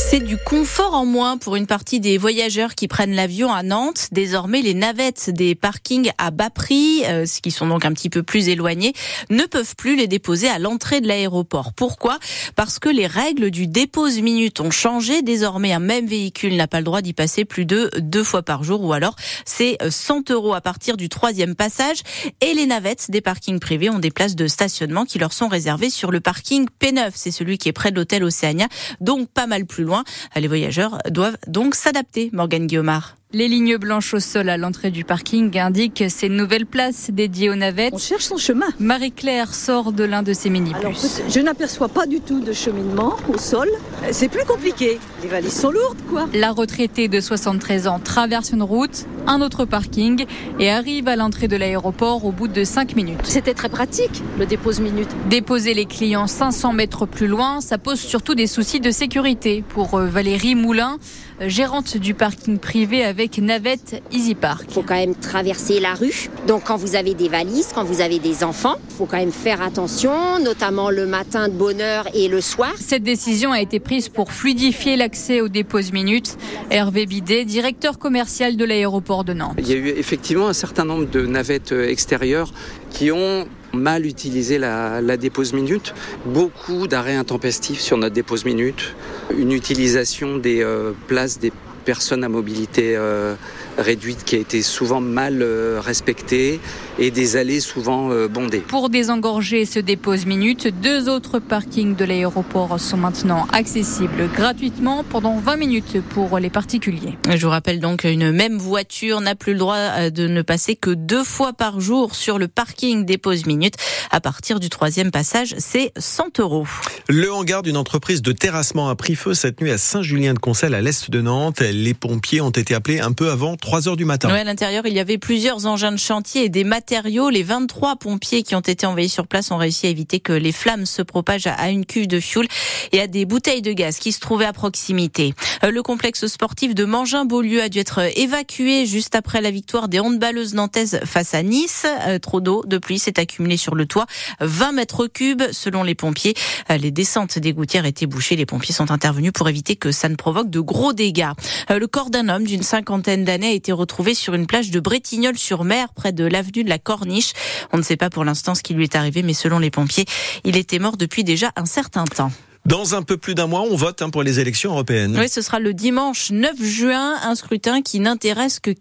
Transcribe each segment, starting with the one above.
C'est du confort en moins pour une partie des voyageurs qui prennent l'avion à Nantes. Désormais, les navettes des parkings à bas prix, qui sont donc un petit peu plus éloignés, ne peuvent plus les déposer à l'entrée de l'aéroport. Pourquoi ? Parce que les règles du dépose-minute ont changé. Désormais, un même véhicule n'a pas le droit d'y passer plus de 2 fois par jour, ou alors c'est 100 € à partir du 3e passage. Et les navettes des parkings privés ont des places de stationnement qui leur sont réservées sur le parking P9. C'est celui qui est près de l'hôtel Océania, donc pas mal plus loin. Les voyageurs doivent donc s'adapter. Morgane Guillaumard. Les lignes blanches au sol à l'entrée du parking indiquent ces nouvelles places dédiées aux navettes. On cherche son chemin. Marie-Claire sort de l'un de ces minibus. Alors, je n'aperçois pas du tout de cheminement au sol. C'est plus compliqué. Les valises sont lourdes, quoi. La retraitée de 73 ans traverse une route, un autre parking et arrive à l'entrée de l'aéroport au bout de 5 minutes. C'était très pratique, le dépose-minute. Déposer les clients 500 mètres plus loin, ça pose surtout des soucis de sécurité pour Valérie Moulin, gérante du parking privé avec navette EasyPark. Il faut quand même traverser la rue. Donc quand vous avez des valises, quand vous avez des enfants, il faut quand même faire attention, notamment le matin de bonne heure et le soir. Cette décision a été prise pour fluidifier l'accès aux dépose-minutes. Hervé Bidet, directeur commercial de l'aéroport de Nantes. Il y a eu effectivement un certain nombre de navettes extérieures qui ont mal utilisé la dépose-minute. Beaucoup d'arrêts intempestifs sur notre dépose-minute. Une utilisation des places des personnes à mobilité réduite qui a été souvent mal respectée et des allées souvent bondées. Pour désengorger ce dépose-minute, 2 autres parkings de l'aéroport sont maintenant accessibles gratuitement pendant 20 minutes pour les particuliers. Je vous rappelle donc qu'une même voiture n'a plus le droit de ne passer que 2 fois par jour sur le parking dépose-minute. À partir du 3e passage, c'est 100 €. Le hangar d'une entreprise de terrassement a pris feu cette nuit à Saint-Julien-de-Concelles, à l'est de Nantes. Les pompiers ont été appelés un peu avant 3h du matin. Ouais, à l'intérieur, il y avait plusieurs engins de chantier et des matériaux. Les 23 pompiers qui ont été envoyés sur place ont réussi à éviter que les flammes se propagent à une cuve de fioul et à des bouteilles de gaz qui se trouvaient à proximité. Le complexe sportif de Mangin-Beaulieu a dû être évacué juste après la victoire des handballeuses nantaises face à Nice. Trop d'eau de pluie s'est accumulée sur le toit. 20 mètres cubes selon les pompiers. Les descentes des gouttières étaient bouchées. Les pompiers sont intervenus pour éviter que ça ne provoque de gros dégâts. Le corps d'un homme d'une 50aine d'années a été retrouvé sur une plage de Bretignolles-sur-Mer, près de l'avenue de la Corniche. On ne sait pas pour l'instant ce qui lui est arrivé, mais selon les pompiers, il était mort depuis déjà un certain temps. Dans un peu plus d'un mois, on vote pour les élections européennes. Oui, ce sera le dimanche 9 juin, un scrutin qui n'intéresse que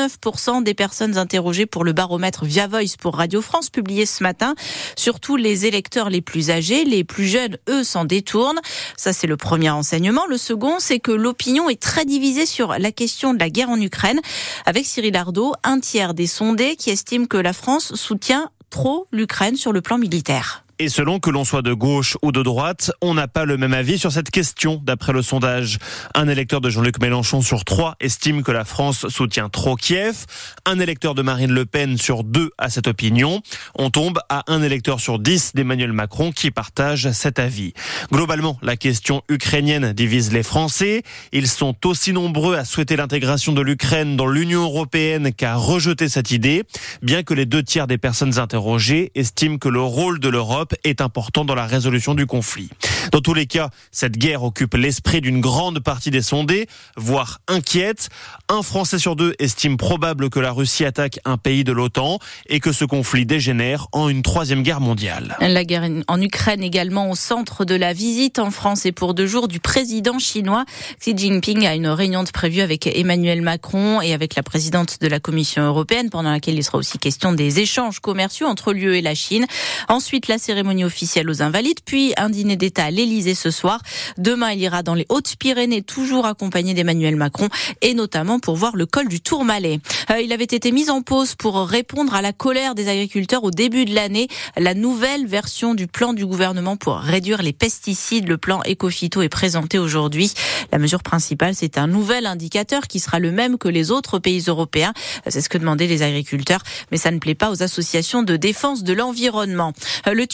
49% des personnes interrogées pour le baromètre Via Voice pour Radio France, publié ce matin. Surtout les électeurs les plus âgés, les plus jeunes, eux, s'en détournent. Ça, c'est le premier enseignement. Le second, c'est que l'opinion est très divisée sur la question de la guerre en Ukraine. Avec Cyril Ardo, un tiers des sondés qui estiment que la France soutient trop l'Ukraine sur le plan militaire. Et selon que l'on soit de gauche ou de droite, on n'a pas le même avis sur cette question, d'après le sondage. Un électeur de Jean-Luc Mélenchon sur 3 estime que la France soutient trop Kiev. Un électeur de Marine Le Pen sur 2 a cette opinion. On tombe à un électeur sur 10 d'Emmanuel Macron qui partage cet avis. Globalement, la question ukrainienne divise les Français. Ils sont aussi nombreux à souhaiter l'intégration de l'Ukraine dans l'Union européenne qu'à rejeter cette idée, bien que les 2 tiers des personnes interrogées estiment que le rôle de l'Europe est important dans la résolution du conflit. Dans tous les cas, cette guerre occupe l'esprit d'une grande partie des sondés, voire inquiète. Un Français sur 2 estime probable que la Russie attaque un pays de l'OTAN et que ce conflit dégénère en une 3e guerre mondiale. La guerre en Ukraine également au centre de la visite en France et pour 2 jours du président chinois. Xi Jinping a une réunion de prévue avec Emmanuel Macron et avec la présidente de la Commission européenne, pendant laquelle il sera aussi question des échanges commerciaux entre l'UE et la Chine. Ensuite, la cérémonie officielle aux Invalides, puis un dîner d'État à l'Élysée ce soir. Demain, il ira dans les Hautes-Pyrénées, toujours accompagné d'Emmanuel Macron, et notamment pour voir le col du Tourmalet. Il avait été mis en pause pour répondre à la colère des agriculteurs au début de l'année. La nouvelle version du plan du gouvernement pour réduire les pesticides, le plan Écophyto, est présentée aujourd'hui. La mesure principale, c'est un nouvel indicateur qui sera le même que les autres pays européens. C'est ce que demandaient les agriculteurs, mais ça ne plaît pas aux associations de défense de l'environnement. Le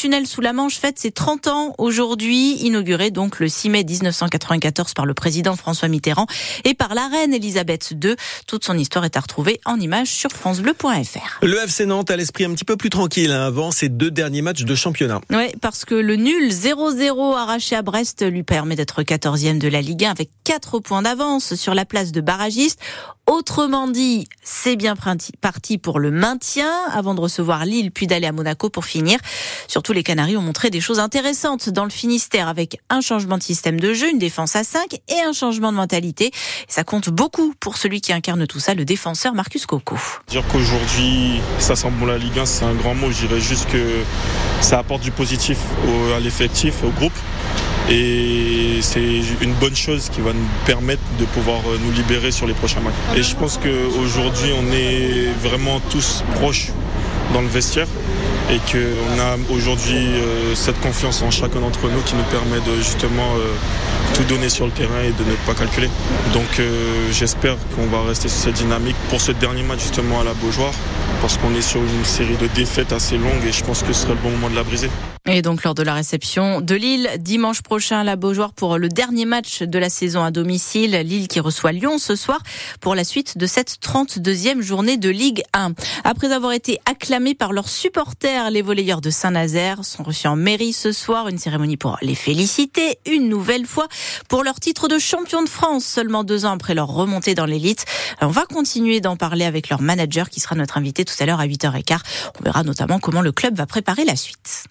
tunnel sous la Manche fête ses 30 ans aujourd'hui, inauguré donc le 6 mai 1994 par le président François Mitterrand et par la reine Elisabeth II. Toute son histoire est à retrouver en images sur francebleu.fr. Le FC Nantes a l'esprit un petit peu plus tranquille avant ses 2 derniers matchs de championnat. Oui, parce que le nul 0-0 arraché à Brest lui permet d'être 14e de la Ligue 1 avec 4 points d'avance sur la place de barragiste. Autrement dit, c'est bien parti pour le maintien avant de recevoir Lille puis d'aller à Monaco pour finir. Surtout, les Canaries ont montré des choses intéressantes dans le Finistère avec un changement de système de jeu, une défense à 5 et un changement de mentalité. Et ça compte beaucoup pour celui qui incarne tout ça, le défenseur Marcus Coco. Dire qu'aujourd'hui, ça sent bon la Ligue 1, c'est un grand mot. Je dirais juste que ça apporte du positif à l'effectif, au groupe. Et c'est une bonne chose qui va nous permettre de pouvoir nous libérer sur les prochains matchs. Et je pense qu'aujourd'hui, on est vraiment tous proches dans le vestiaire et qu'on a aujourd'hui cette confiance en chacun d'entre nous qui nous permet de justement tout donner sur le terrain et de ne pas calculer. Donc j'espère qu'on va rester sur cette dynamique pour ce dernier match justement à la Beaujoire parce qu'on est sur une série de défaites assez longue et je pense que ce serait le bon moment de la briser. Et donc lors de la réception de Lille, dimanche prochain à la Beaujoire pour le dernier match de la saison à domicile, Lille qui reçoit Lyon ce soir pour la suite de cette 32e journée de Ligue 1. Après avoir été acclamés par leurs supporters, les volleyeurs de Saint-Nazaire sont reçus en mairie ce soir, une cérémonie pour les féliciter une nouvelle fois pour leur titre de champion de France, seulement 2 ans après leur remontée dans l'élite. On va continuer d'en parler avec leur manager qui sera notre invité tout à l'heure à 8h15. On verra notamment comment le club va préparer la suite.